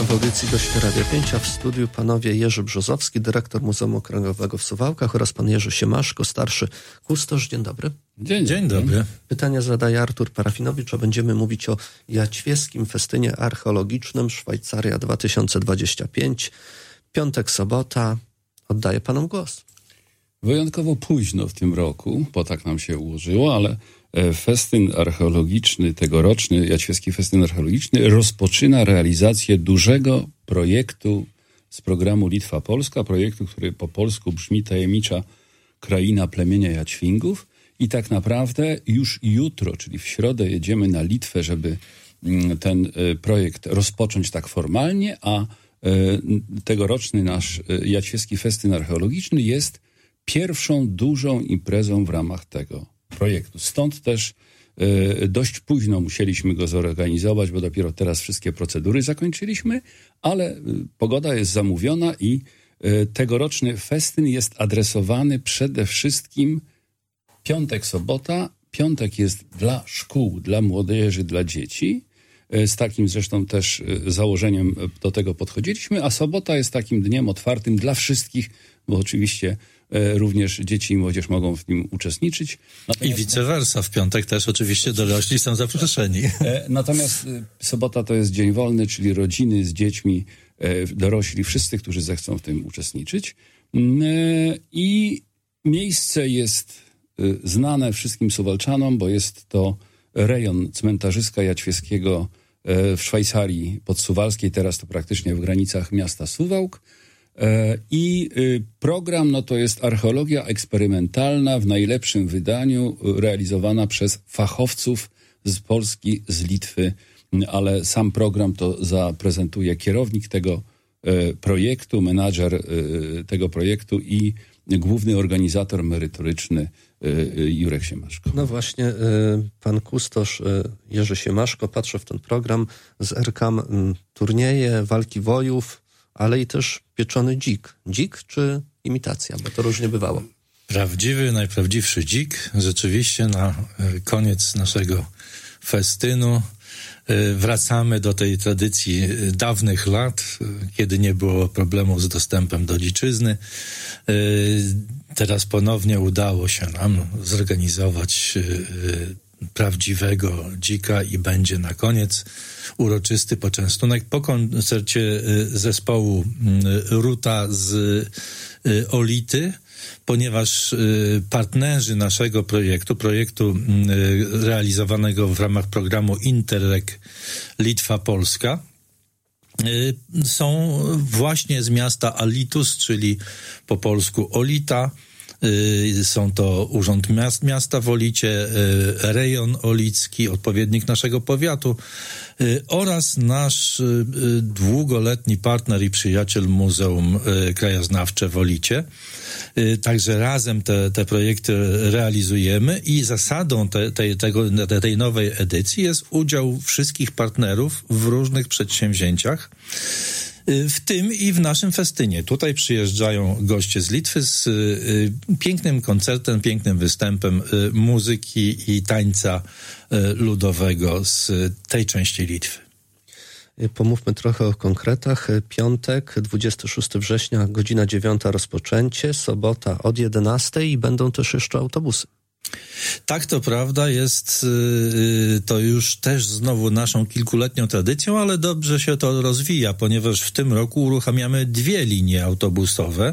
w audycji Goście Radia 5, a w studiu panowie Jerzy Brzozowski, dyrektor Muzeum Okręgowego w Suwałkach, oraz pan Jerzy Siemaszko, starszy kustosz. Dzień dobry. Dzień dobry. Pytania zadaje Artur Parafinowicz, a będziemy mówić o Jaćwieskim Festynie Archeologicznym Szwajcaria 2025. Piątek, sobota. Oddaję panom głos. Wyjątkowo późno w tym roku, bo tak nam się ułożyło, ale festyn archeologiczny, tegoroczny Jaćwieski Festyn Archeologiczny rozpoczyna realizację dużego projektu z programu Litwa Polska, projektu, który po polsku brzmi Tajemnicza Kraina Plemienia Jaćwingów. I tak naprawdę już jutro, czyli w środę, jedziemy na Litwę, żeby ten projekt rozpocząć tak formalnie, a tegoroczny nasz Jaćwieski Festyn Archeologiczny jest pierwszą dużą imprezą w ramach tego projektu. Stąd też dość późno musieliśmy go zorganizować, bo dopiero teraz wszystkie procedury zakończyliśmy, ale pogoda jest zamówiona i tegoroczny festyn jest adresowany przede wszystkim piątek, sobota. Piątek jest dla szkół, dla młodzieży, dla dzieci. Z takim zresztą też założeniem do tego podchodziliśmy, a sobota jest takim dniem otwartym dla wszystkich, bo oczywiście również dzieci i młodzież mogą w nim uczestniczyć. Natomiast, i vice versa, w piątek też oczywiście dorośli są zaproszeni. Natomiast sobota to jest dzień wolny, czyli rodziny z dziećmi, dorośli, wszyscy, którzy zechcą w tym uczestniczyć. I miejsce jest znane wszystkim Suwalczanom, bo jest to rejon cmentarzyska jaćwieskiego w Szwajcarii podsuwalskiej, teraz to praktycznie w granicach miasta Suwałk. I program to jest archeologia eksperymentalna w najlepszym wydaniu, realizowana przez fachowców z Polski, z Litwy, ale sam program to zaprezentuje kierownik tego projektu, menadżer tego projektu i główny organizator merytoryczny Jurek Siemaszko. No właśnie, pan kustosz Jerzy Siemaszko patrzy w ten program z erkam turnieje, walki wojów, ale i też pieczony dzik. Dzik czy imitacja? Bo to różnie bywało. Prawdziwy, najprawdziwszy dzik. Rzeczywiście na koniec naszego festynu wracamy do tej tradycji dawnych lat, kiedy nie było problemu z dostępem do dziczyzny. Teraz ponownie udało się nam zorganizować prawdziwego dzika i będzie na koniec uroczysty poczęstunek po koncercie zespołu Ruta z Olity, ponieważ partnerzy naszego projektu realizowanego w ramach programu Interreg Litwa Polska, są właśnie z miasta Alytus, czyli po polsku Olita. Są to Urząd Miasta w Olicie, rejon olicki, odpowiednik naszego powiatu oraz nasz długoletni partner i przyjaciel Muzeum Krajoznawcze w Olicie. Także razem te projekty realizujemy i zasadą tej nowej edycji jest udział wszystkich partnerów w różnych przedsięwzięciach, w tym i w naszym festynie. Tutaj przyjeżdżają goście z Litwy z pięknym koncertem, pięknym występem muzyki i tańca ludowego z tej części Litwy. Pomówmy trochę o konkretach. Piątek, 26 września, godzina 9 rozpoczęcie, sobota od 11 i będą też jeszcze autobusy. Tak, to prawda, jest to już też znowu naszą kilkuletnią tradycją, ale dobrze się to rozwija, ponieważ w tym roku uruchamiamy 2 linie autobusowe.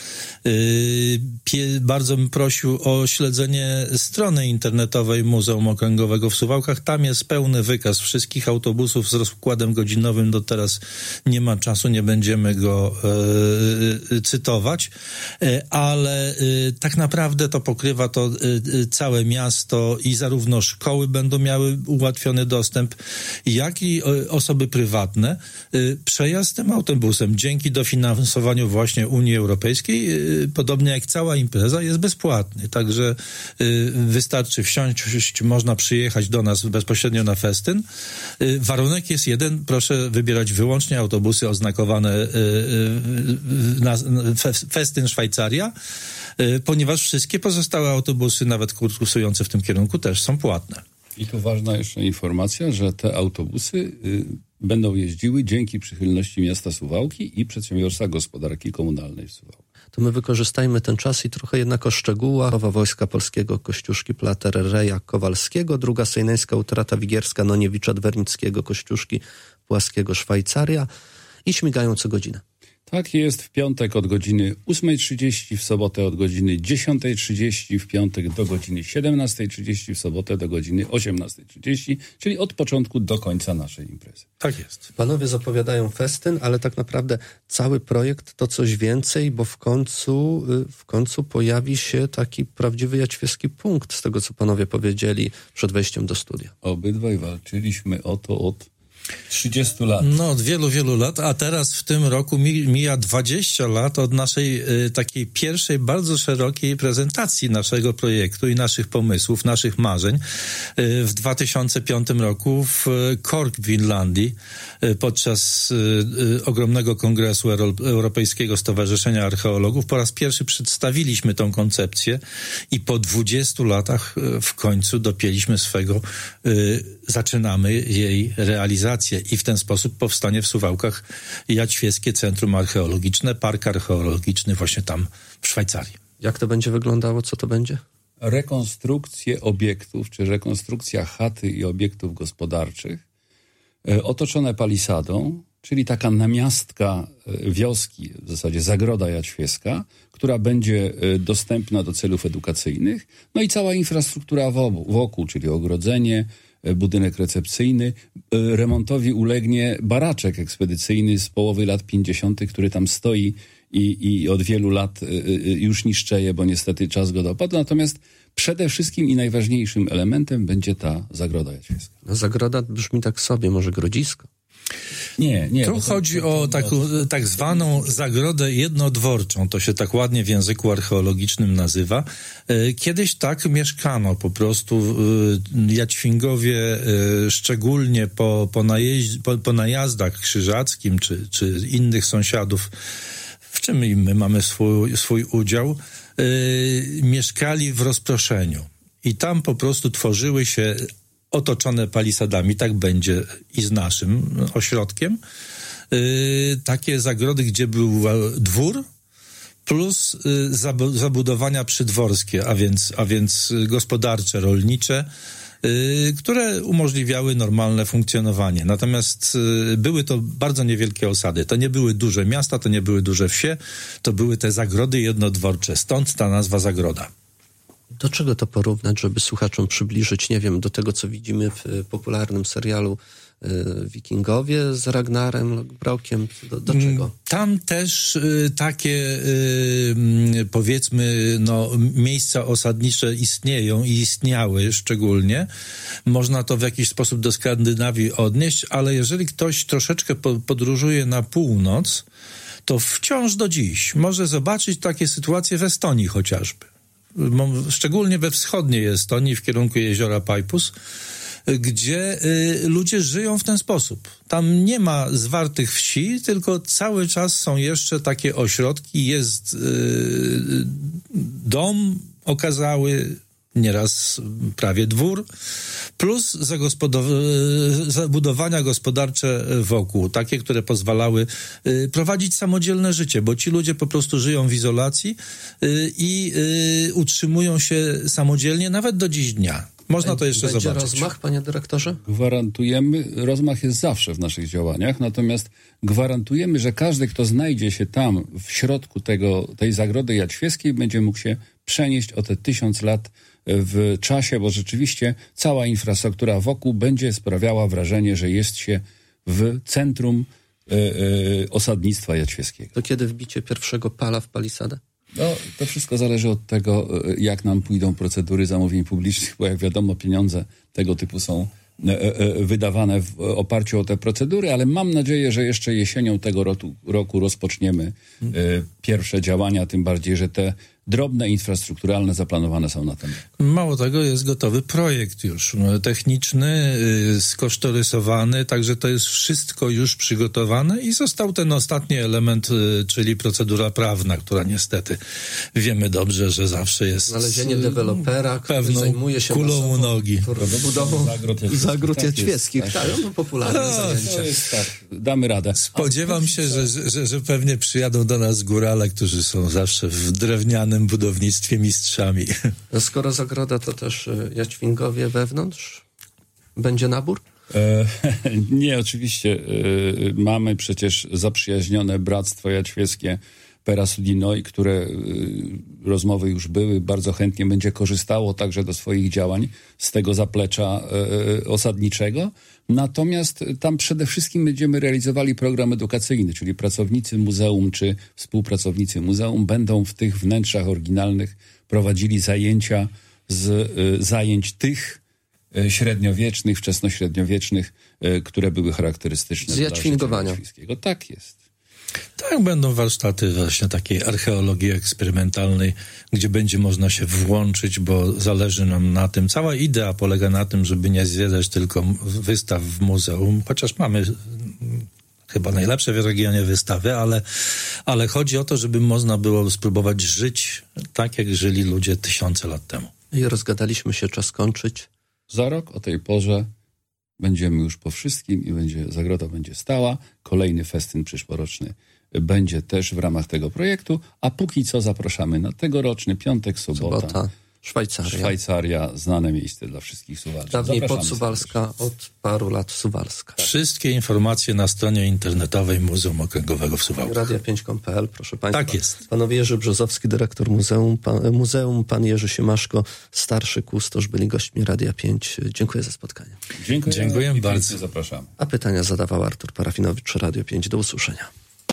Bardzo bym prosił o śledzenie strony internetowej Muzeum Okręgowego w Suwałkach. Tam jest pełny wykaz wszystkich autobusów z rozkładem godzinowym. Do teraz nie ma czasu, nie będziemy go cytować, ale tak naprawdę to pokrywa to całe miasto i zarówno szkoły będą miały ułatwiony dostęp, jak i osoby prywatne. Przejazd tym autobusem dzięki dofinansowaniu właśnie Unii Europejskiej, podobnie jak cała impreza, jest bezpłatny. Także wystarczy wsiąść, można przyjechać do nas bezpośrednio na festyn. Warunek jest jeden, proszę wybierać wyłącznie autobusy oznakowane na festyn Szwajcaria, ponieważ wszystkie pozostałe autobusy, nawet kursujące w tym kierunku, też są płatne. I tu ważna jeszcze informacja, że te autobusy będą jeździły dzięki przychylności miasta Suwałki i Przedsiębiorstwa Gospodarki Komunalnej w Suwałkach. To my wykorzystajmy ten czas i trochę jednak o szczegółach. Połowa Wojska Polskiego Kościuszki Platereja Kowalskiego, druga Sejneńska utrata Wigierska Noniewicza Dwernickiego Kościuszki Płaskiego Szwajcaria i śmigają co godzinę. Tak jest, w piątek od godziny 8:30, w sobotę od godziny 10:30, w piątek do godziny 17:30, w sobotę do godziny 18:30, czyli od początku do końca naszej imprezy. Tak jest. Panowie zapowiadają festyn, ale tak naprawdę cały projekt to coś więcej, bo w końcu pojawi się taki prawdziwy jaćwieski punkt z tego, co panowie powiedzieli przed wejściem do studia. Obydwaj walczyliśmy o to od 30 lat. No, od wielu, wielu lat, a teraz w tym roku mija 20 lat od naszej takiej pierwszej, bardzo szerokiej prezentacji naszego projektu i naszych pomysłów, naszych marzeń. W 2005 roku w Cork w Irlandii podczas ogromnego kongresu Europejskiego Stowarzyszenia Archeologów po raz pierwszy przedstawiliśmy tą koncepcję i po 20 latach w końcu dopięliśmy swego, zaczynamy jej realizację. I w ten sposób powstanie w Suwałkach Jaćwieskie Centrum Archeologiczne, Park Archeologiczny właśnie tam w Szwajcarii. Jak to będzie wyglądało? Co to będzie? Rekonstrukcje obiektów, czy rekonstrukcja chaty i obiektów gospodarczych otoczone palisadą, czyli taka namiastka wioski, w zasadzie zagroda jaćwieska, która będzie dostępna do celów edukacyjnych, no i cała infrastruktura wokół, czyli ogrodzenie, budynek recepcyjny. Remontowi ulegnie baraczek ekspedycyjny z połowy lat 50., który tam stoi i od wielu lat już niszczeje, bo niestety czas go dopadł. Natomiast przede wszystkim i najważniejszym elementem będzie ta zagroda jaćwieska. No, zagroda brzmi tak sobie, może grodzisko? Nie. Tu chodzi o tak zwaną zagrodę jednodworczą, to się tak ładnie w języku archeologicznym nazywa. Kiedyś tak mieszkano po prostu. Jaćwingowie, szczególnie po najazdach krzyżackim czy innych sąsiadów, w czym i my mamy swój udział, mieszkali w rozproszeniu. I tam po prostu tworzyły się otoczone palisadami, tak będzie i z naszym ośrodkiem, takie zagrody, gdzie był dwór plus zabudowania przydworskie, a więc gospodarcze, rolnicze, które umożliwiały normalne funkcjonowanie. Natomiast były to bardzo niewielkie osady. To nie były duże miasta, to nie były duże wsie, to były te zagrody jednodworcze. Stąd ta nazwa zagroda. Do czego to porównać, żeby słuchaczom przybliżyć, nie wiem, do tego, co widzimy w popularnym serialu Wikingowie z Ragnarem Lothbrokiem? Do czego? Tam też takie, powiedzmy, miejsca osadnicze istnieją i istniały szczególnie. Można to w jakiś sposób do Skandynawii odnieść, ale jeżeli ktoś troszeczkę podróżuje na północ, to wciąż do dziś może zobaczyć takie sytuacje w Estonii chociażby. Szczególnie we wschodniej Estonii, w kierunku jeziora Peipus, gdzie ludzie żyją w ten sposób. Tam nie ma zwartych wsi, tylko cały czas są jeszcze takie ośrodki, jest dom okazały, nieraz prawie dwór, plus zabudowania gospodarcze wokół, takie, które pozwalały prowadzić samodzielne życie, bo ci ludzie po prostu żyją w izolacji i utrzymują się samodzielnie nawet do dziś dnia. Można to jeszcze zobaczyć. Będzie rozmach, panie dyrektorze? Gwarantujemy, rozmach jest zawsze w naszych działaniach, natomiast gwarantujemy, że każdy, kto znajdzie się tam w środku tej zagrody jaćwieskiej, będzie mógł się przenieść o te 1000 lat w czasie, bo rzeczywiście cała infrastruktura wokół będzie sprawiała wrażenie, że jest się w centrum osadnictwa jaćwieskiego. To kiedy wbicie pierwszego pala w palisadę? No, to wszystko zależy od tego, jak nam pójdą procedury zamówień publicznych, bo jak wiadomo, pieniądze tego typu są wydawane w oparciu o te procedury, ale mam nadzieję, że jeszcze jesienią tego roku rozpoczniemy pierwsze działania, tym bardziej, że te drobne, infrastrukturalne zaplanowane są na ten rok. Mało tego, jest gotowy projekt już techniczny, skosztorysowany, także to jest wszystko już przygotowane i został ten ostatni element, czyli procedura prawna, która niestety wiemy dobrze, że zawsze jest znalezienie dewelopera, który zajmuje się kulą u nogi. Budową zagród jaćwieckich. Tak, no popularne zajęcia. To jest tak, damy radę. Spodziewam się, że pewnie przyjadą do nas górale, którzy są zawsze w drewnianym budownictwie mistrzami. Skoro zagroda, to też jaćwingowie wewnątrz? Będzie nabór? Nie, oczywiście. Mamy przecież zaprzyjaźnione Bractwo Jaćwieckie Pera Sudinoi, które rozmowy już były, bardzo chętnie będzie korzystało także do swoich działań z tego zaplecza osadniczego. Natomiast tam przede wszystkim będziemy realizowali program edukacyjny, czyli pracownicy muzeum czy współpracownicy muzeum będą w tych wnętrzach oryginalnych prowadzili zajęcia z zajęć tych średniowiecznych, wczesnośredniowiecznych, które były charakterystyczne z jaćwingowania. Tak jest. Tak, będą warsztaty właśnie takiej archeologii eksperymentalnej, gdzie będzie można się włączyć, bo zależy nam na tym. Cała idea polega na tym, żeby nie zwiedzać tylko wystaw w muzeum, chociaż mamy chyba najlepsze w regionie wystawy, ale chodzi o to, żeby można było spróbować żyć tak, jak żyli ludzie tysiące lat temu. I rozgadaliśmy się, czas kończyć. Za rok o tej porze będziemy już po wszystkim i zagroda będzie stała. Kolejny festyn przyszłoroczny będzie też w ramach tego projektu, a póki co zapraszamy na tegoroczny piątek, sobota. Szwajcaria, znane miejsce dla wszystkich Suwalczan. Dawniej Podsuwalska, od paru lat Suwalska. Wszystkie informacje na stronie internetowej Muzeum Okręgowego w Suwałkach. Radia5.pl, proszę Państwa. Tak jest. Panowie Jerzy Brzozowski, dyrektor muzeum, pan Jerzy Siemaszko, starszy kustosz, byli gośćmi Radia 5. Dziękuję za spotkanie. Dziękuję bardzo. Zapraszamy. A pytania zadawał Artur Parafinowicz, Radio 5. Do usłyszenia.